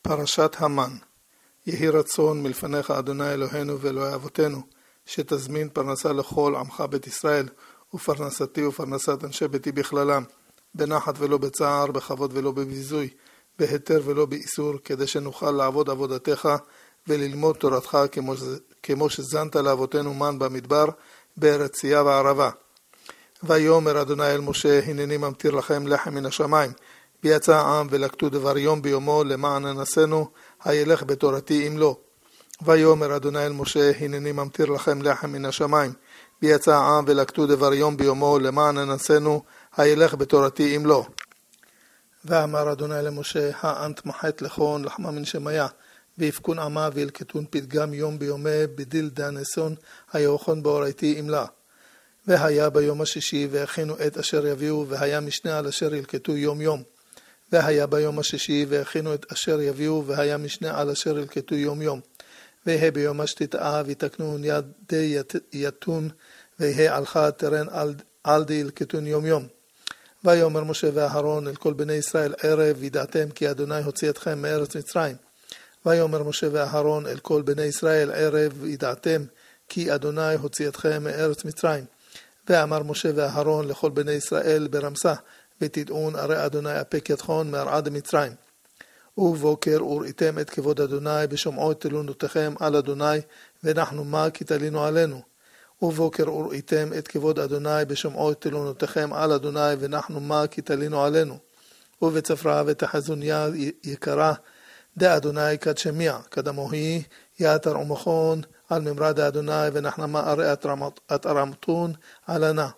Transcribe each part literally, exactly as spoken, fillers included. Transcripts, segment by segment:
פרשת המן. יהי רצון מלפניך אדוני אלוהינו ואלוהי אבותינו, שתזמין פרנסה לכל עמך בית ישראל, ופרנסתי ופרנסת אנשי ביתי בכללם, בנחת ולא בצער, בכבוד ולא בביזוי, בהיתר ולא באיסור, כדי שנוכל לעבוד עבודתך וללמוד תורתך כמו, כמו שזנת לאבותינו מן במדבר, בארץ צייה וערבה. ויאמר אדוני אל משה, הנני ממטיר לכם לחם מן השמיים, ויצא העם ולקטו דבר יום ביומו למען אנסינו, הילך בתורתי אם לא. ויאמר אדוני אל משה, הנני ממטיר לכם לחם מן השמיים, ויצא העם ולקטו דבר יום ביומו למען אנסינו, הילך בתורתי אם לא. ואמר אדוני למשה, האנט מחט לכון לחמה מן שמיה, ויפקון עמה וילקטון פתגם יום ביומי בדיל דאנסון, היאוכון באורייתי אם לה. והיה ביום השישי והכינו את אשר יביאו, והיה משנה על אשר ילקטו יום יום. והיה ביום השישי והכינו את אשר יביאו, והיה משנה על אשר ילקטו יום יום. והה ביום השתתאה ויתקנון יד די יתון, והה עלך תרן על, על די ילקטון יום יום. ויאמר משה ואהרון אל כל בני ישראל ערב, וידעתם כי אדוני הוציא אתכם מארץ מצרים. ויאמר משה ואהרון אל כל בני ישראל ערב, וידעתם כי אדוני הוציא אתכם מארץ מצרים. ואמר משה ואהרון לכל בני ישראל ברמסה, ותדעון הרי אדוני אפק ידכון מארעד מצרים. ובוקר וראיתם את כבוד אדוני בשומעו את תלונותיכם על אדוני, ונחנו מה כי תלינו עלינו. ובוקר וראיתם את כבוד אדוני בשומעו את תלונותיכם על אדוני, ונחנו מה כי תלינו עלינו. ובצפרה ותחזוניה יקרה דה אדוני כד שמיע, כדמוהי יעתר ומכון על ממרד אדוני, ונחנמה הרי את ארמתון עלנה.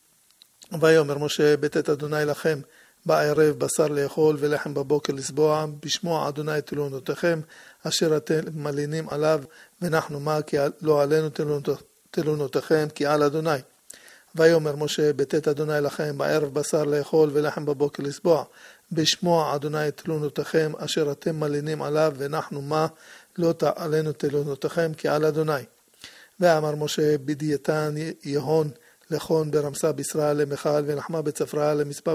ויאמר משה, בתת אדוני לכם בערב בשר לאכול ולחם בבוקר לסבוע, בשמוע אדוני תלונותיכם אשר אתם מלינים עליו, ונחנו מה כי לא עלינו תלונותיכם כי על אדוני. ויאמר משה, בתת אדוני לכם בערב בשר לאכול ולחם בבוקר לסבוע, בשמוע אדוני תלונותיכם אשר אתם מלינים עליו, ונחנו מה לא עלינו תלונותיכם כי על אדוני. ואמר משה, בדייתן יהון לכון ברמסה בישרה למיכל, ונחמה בצפרה למספר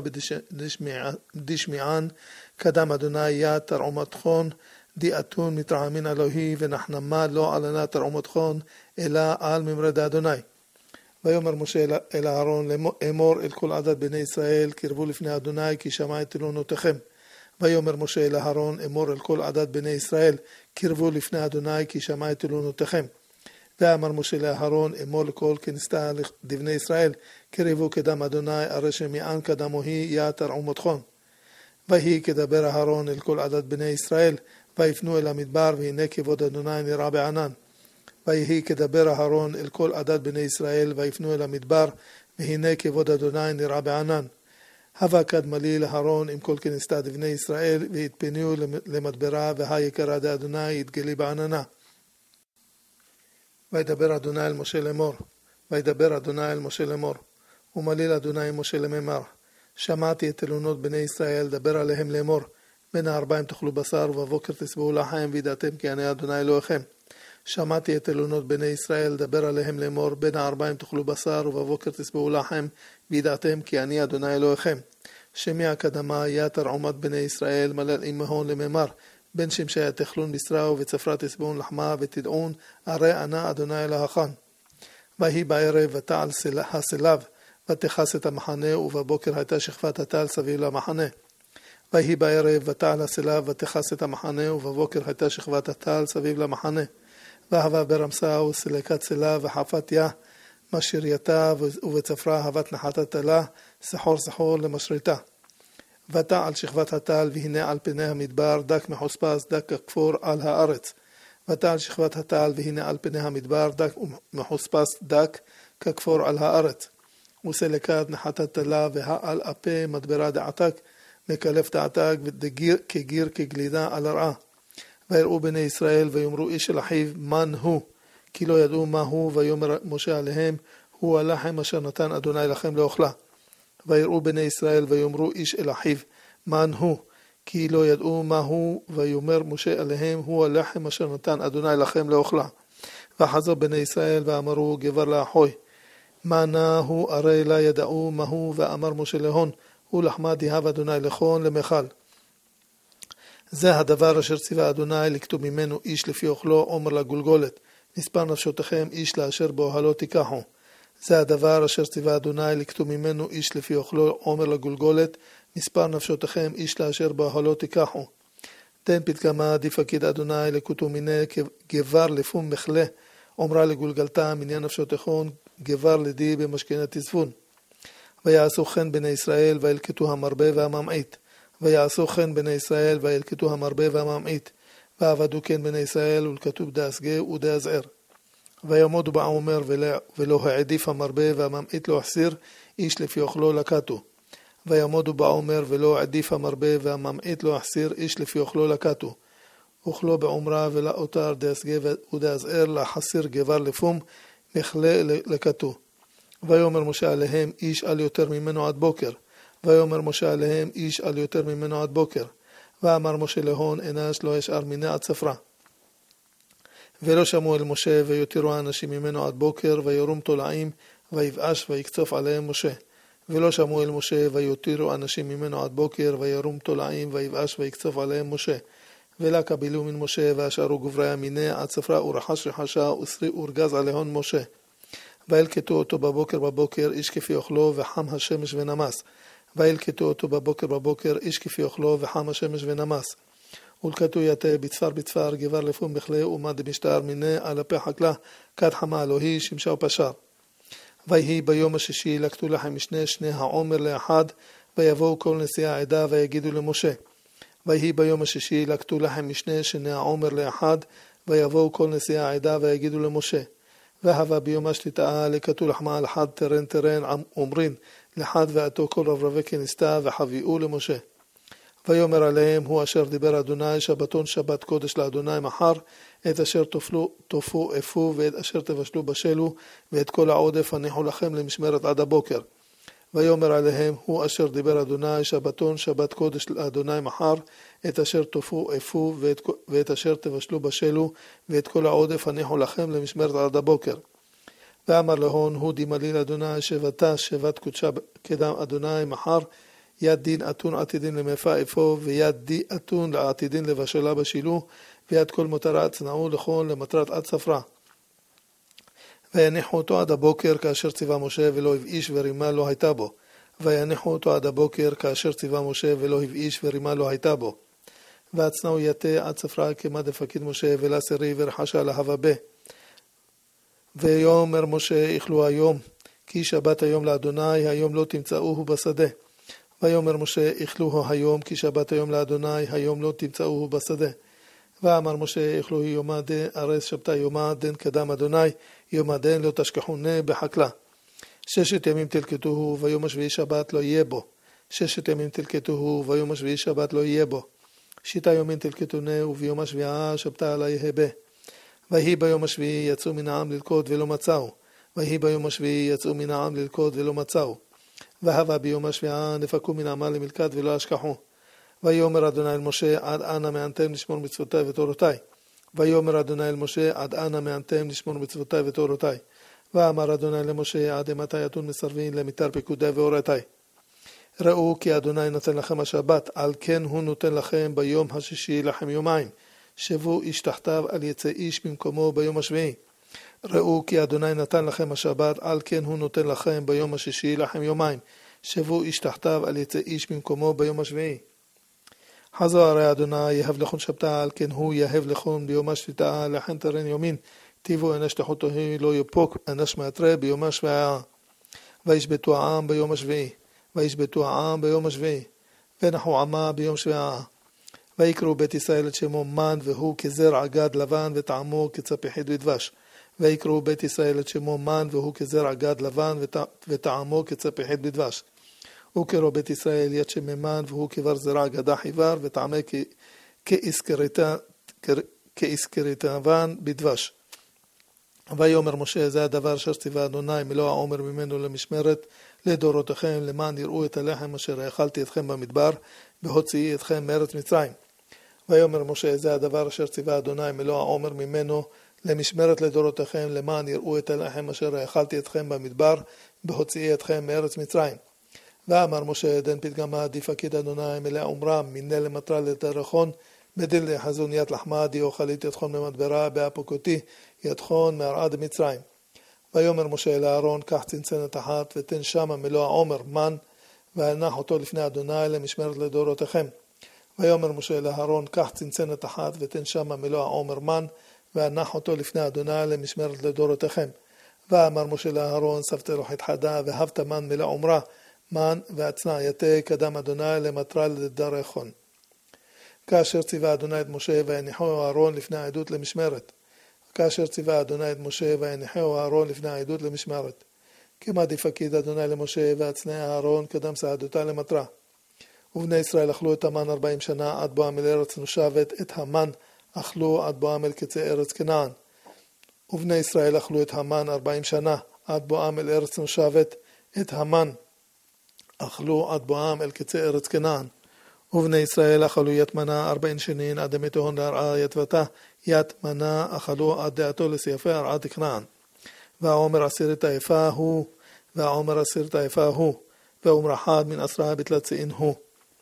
בדשמיען, קדם אדוני יה תרעומתכון דיאתון מתרעמין אלוהי, ונחנמה לא עלנה תרעומתכון אלא על ממרד אדוני. ויאמר משה אל אהרון, אמור אל כל עדת בני ישראל, קרבו לפני אדוני כי שמע את תלונותיכם. ויאמר משה אל אהרון, אמור אל כל עדת בני ישראל, קרבו לפני אדוני כי שמע את תלונותיכם. ואמר משה לאהרון, אמור לכל כנסתה דבני ישראל, קרבו קדם אדוני, הרי שמיען קדמוהי יה תרעומתכון. ויהי כדבר אהרון אל כל עדת בני ישראל, ויפנו אל המדבר, והנה כבוד אדוני נראה בענן. ויהי כדבר אהרון אל כל עדת בני ישראל, ויפנו אל המדבר, והנה כבוד אדוני נראה בענן. הווה קדמלי לאהרון עם כל כנסתה דבני ישראל, והתפנו למדברה, והיקרא דאדוני יתגלי בעננה. וידבר אדוני אל משה לאמור, וידבר אדוני אל משה לאמור, ומליל אדוני משה למאמר, שמעתי את תלונות בני ישראל, דבר עליהם לאמור, בין הארבעים תאכלו בשר, ובבוקר תשבעו לחם, וידעתם כי אני אדוני אלוהיכם. שמעתי את תלונות בני ישראל, דבר עליהם לאמור, בין הארבעים תאכלו בשר, ובבוקר תשבעו לחם, וידעתם כי אני אדוני אלוהיכם. שמיע קדמה יה תרעומת בני ישראל, מלל אימהון למאמר, בין שמשיה תאכלון בשרה ובצפרה תשבעון לחמה, ותדעון הרי אנא אדוני אלוהיכם. ויהי בערב ותעל הסלב, ותכס את המחנה, ובבוקר הייתה שכבת הטל סביב למחנה. ויהי בערב ותעל הסלב, ותכס את המחנה, ובבוקר הייתה שכבת הטל סביב למחנה. והווה ברמסה וסלקת סלב וחפת יה משרייתה, ובצפרה הוות נחת תלה סחור סחור למשריתה. ותעל שכבת הטל, והנה על פני המדבר דק מחוספס דק ככפור על הארץ. ותעל שכבת הטל, והנה על פני המדבר דק מחוספס דק ככפור על הארץ. וסלקת נחת תלה, והעל אפה מדברה דעתק מקלף דעתק, ודגיר כגיר כגלידה על הרעה. ויראו בני ישראל ויאמרו איש אל אחיו מן הוא, כי לא ידעו מה הוא. ויאמר משה עליהם, הוא הלחם אשר נתן אדוני לכם לאוכלה. ויראו בני ישראל ויאמרו איש אל אחיו מן הוא, כי לא ידעו מה הוא. ויאמר משה עליהם, הוא הלחם אשר נתן אדוני לכם לאוכלה. וחזר בני ישראל ואמרו גבר לאחוי, מה נא הוא, הרי לא ידעו מה הוא. ואמר משה להון, הוא לחמה דהב אדוני לכון למחל. זה הדבר אשר ציווה אדוני לקטו ממנו איש לפי אוכלו עומר לגולגולת, מספר נפשותיכם איש לאשר באוהלו תיקחו. זה הדבר אשר ציווה אדוני לקטו ממנו איש לפי אוכלו עומר לגולגולת, מספר נפשותיכם איש לאשר באוהלו תיקחו. תן פתגמה דפקיד אדוני לקוטו מיני גבר לפום מחלה, עומרה לגולגלתה מניין נפשותיכון גבר לדי במשכנת תזבון. ויעשו כן בני ישראל וילקטו המרבה והממעיט. ויעשו כן בני ישראל וילקטו המרבה והממעיט. ועבדו כן בני ישראל ולקטו בדאסגה ודאזער. ויעמודו בעומר ולא העדיף המרבה והממעיט לא החסיר איש לפי אוכלו לקטו. ויעמודו בעומר ולא העדיף המרבה והממעיט לא החסיר איש לפי אוכלו לקטו. אוכלו בעומרה ולאותר דאסגה ודאזער לחסיר גבר לפום מחלה לקטו. ויאמר משה עליהם איש על יותר ממנו עד בוקר. ויאמר משה עליהם איש על יותר ממנו עד בוקר. ואמר משה להון אנש לא ישאר מיני עד ספרה. ולא שמעו אל משה ויותירו האנשים ממנו עד בוקר וירום תולעים ויבאש ויקצוף עליהם משה. ולא שמעו אל משה ויותירו אנשים ממנו עד בוקר וירום תולעים ויבאש ויקצוף עליהם משה. ולה קבלו מן משה והשארו גברי המיני עד ספרה ורחש רחשה וסרי ורגז עליהון משה. וילקטו אותו בבוקר בבוקר איש כפי אוכלו וחם השמש ונמס. וילקטו אותו בבוקר בבוקר איש כפי אוכלו וחם השמש ונמס. ולקטו יתה בצפר בצפר גבר לפום בכלה ומד משטר מיני על הפה חקלה כד חמה אלוהי שמשה ופשר. ויהי ביום השישי לקטו לחם משנה שני העומר לאחד ויבואו כל נשיאי העדה ויגידו למשה. ויהי ביום השישי לקטו לחם משנה שני העומר לאחד ויבואו כל נשיאי העדה ויגידו למשה. והווה ביום השליטה לקטו לחמה על אחד תרן תרן אומרין לחד ועתו כל רברבי כנסתה וחביאו למשה. ויאמר עליהם הוא אשר דיבר אדוני שבתון שבת קודש לאדוני מחר את אשר תאפלו תאפו אפו ואת אשר תבשלו בשלו ואת כל העודף הניחו לכם למשמרת עד הבוקר. ויאמר עליהם הוא אשר דיבר אדוני שבתון שבת קודש לאדוני מחר את אשר תאפו אפו ואת, ואת אשר תבשלו בשלו ואת כל העודף הניחו לכם למשמרת עד הבוקר. ואמר להון הוא דימלי לאדוני שבתה שבת קודשה קדם אדוני מחר יד דין אתון עתידין למפה אפו ויד די אתון לעתידין לבשלה בשילו ויד כל מותרה צנעו לכון למטרת עד ספרה. ויניחו אותו עד הבוקר כאשר ציווה משה ולא הבאיש ורימה לא הייתה בו. ויניחו אותו עד הבוקר כאשר ציווה משה ולא הבאיש ורימה לא הייתה בו. והצנעו יתה עד ספרה כמה דפקיד משה ולסרי ורחשה להווה בה. ויאמר משה אכלו היום כי שבת היום לאדוני היום לא תמצאוהו בשדה. ויאמר משה אכלוהו היום כי שבת היום לאדוני היום לא תמצאוהו בשדה. ואמר משה אכלו יומא דן ארס שבתה יומא דן קדם אדוני יומא דן לא תשכחונה בחקלה. ששת ימים תלקטוהו ויום השביעי שבת לא יהיה בו. ששת ימים תלקטוהו ויום השביעי שבת לא יהיה בו. שיטה יומין תלקטונה וביום השביעה שבתה עלי הבה. ויהי ביום השביעי יצאו מן העם ללכוד ולא מצאו. ויהי ביום השביעי יצאו מן העם ללכוד ולא מצאו. והווה ביום השביעה נפקו מן העמל למלכד ולא אשכחו. ויאמר אדוני אל משה עד אנה מענתם לשמור מצוותי ותורתי. ויאמר אדוני אל משה עד אנה מענתם לשמור מצוותי ותורתי. ואמר אדוני למשה עד מתי אתון מסרבין למיתר פקודי ואורתי. ראו כי אדוני נותן לכם השבת על כן הוא נותן לכם ביום השישי לכם יומיים. שבו איש תחתיו על יצא איש במקומו ביום השביעי. ראו כי אדוני נתן לכם השבת על כן הוא נותן לכם ביום השישי לכם יומיים. שבו איש תחתיו על יצא איש במקומו ביום השביעי. חזו הרי אדוני יהב לכון שבתה על כן הוא יהב לכון ביום השביתה לכן תרן יומין טיבו אנש תחותו לא יפוק אנש מאתרה ביום השביעה. וישבתו העם ביום השביעי. וישבתו העם ביום השביעי. ונחו עמה ביום שביעה. ויקראו בית ישראל את שמו מן והוא כזרע גד לבן וטעמו כצפיחית ודבש. ויקראו בית ישראל את שמו מן והוא כזרע גד לבן וטעמו כצפיחית בדבש. וקראו בית ישראל יד שממן והוא כבר זרע גדה חיוור וטעמה כאיסקריתוון בדבש. ויאמר משה זה הדבר אשר ציווה אדוני מלוא העומר ממנו למשמרת לדורותיכם למען יראו את הלחם אשר האכלתי אתכם במדבר בהוציאי אתכם מארץ מצרים. ויאמר משה זה הדבר אשר ציווה אדוני מלוא העומר ממנו למשמרת לדורותיכם למען יראו את הלחם אשר האכלתי אתכם במדבר בהוציאי אתכם מארץ מצרים. ואמר משה דן פתגמה דפקיד אדוני מלא עומרם מיני למטרה לדרכון בדיל יחזון ית לחמה די אוכלית יתחון ממדברה באפוקותי יתחון מהרעד מצרים. ויאמר משה אל אהרון קח צנצנת אחת ותן שמה מלוא העומר מן והנח אותו לפני אדוני למשמרת לדורותיכם. ויאמר משה אל אהרון קח צנצנת אחת ותן שמה מלוא העומר מן והנח אותו לפני אדוני למשמרת לדורותיכם. ואמר משה לאהרון ספת לוחית חדה והבת מן מלא עומרה מן והצנע יתה קדם אדוני למטרה לדרכון. כאשר ציווה אדוני את משה ויניחו אהרון לפני העדות למשמרת. כאשר ציווה אדוני את משה ויניחו אהרון לפני העדות למשמרת. כמה דפקיד אדוני למשה והצנע אהרון קדם סעדותה למטרה. ובני ישראל אכלו את המן ארבעים שנה עד בואם אל ארץ נושבת, את המן אכלו עד בואם אל קצה ארץ כנען. ובני ישראל אכלו את המן ארבעים שנה עד בואם אל ארץ נושבת, את המן אכלו עד בואם אל קצה ארץ כנען. ובני ישראל אכלו ית מנה ארבעים שנין עד דמתהון להרעה יתבתה, ית מנה אכלו עד דעתו לסייפי הרעת כנען. והעומר עשירת היפה הוא, והעומר עשירת היפה הוא, ועומר אחד מן עשרה בתלת צאין הוא.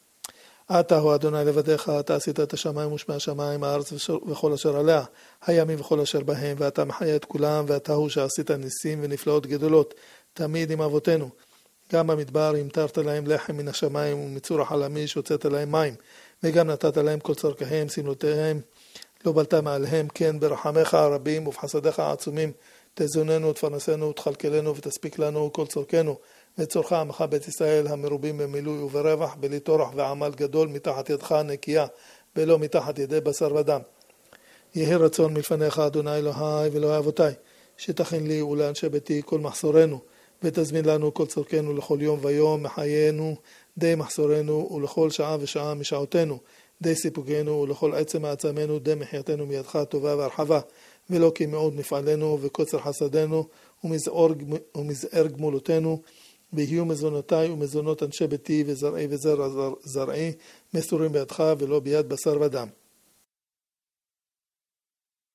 אתה הוא אדוני לבדיך, אתה עשית את השמיים ושמי השמיים, הארץ וכל אשר עליה, הימים וכל אשר בהם, ואתה מחיה את כולם, ואתה הוא שעשית ניסים ונפלאות גדולות, תמיד עם אבותינו. גם במדבר המטרת להם לחם מן השמיים, ומצור החלמי שהוצאת להם מים, וגם נתת להם כל צורכיהם, סמלותיהם, לא בלת מעליהם, כן ברחמך הרבים ובחסדיך העצומים, תזוננו ותפרנסנו ותכלכלנו ותספיק לנו כל צורכנו, וצורך עמך בית ישראל המרובים במילוי וברווח, בלי טורח ועמל גדול מתחת ידך נקייה, ולא מתחת ידי בשר ודם. יהי רצון מלפניך אדוני אלוהי ואלוהי אבותי, שתכין לי ולאנשי ביתי כל מחסורנו, ותזמין לנו כל צורכנו לכל יום ויום מחיינו, די מחסורנו ולכל שעה ושעה משעותנו, די סיפוקנו ולכל עצם מעצמנו, די מחייתנו מידך טובה והרחבה, ולא כי מאוד מפעלנו וקוצר חסדנו ומזער גמולותינו, ויהיו מזונותיי ומזונות אנשי ביתי וזרעי וזרע זרעי מסורים בידך ולא ביד בשר ודם.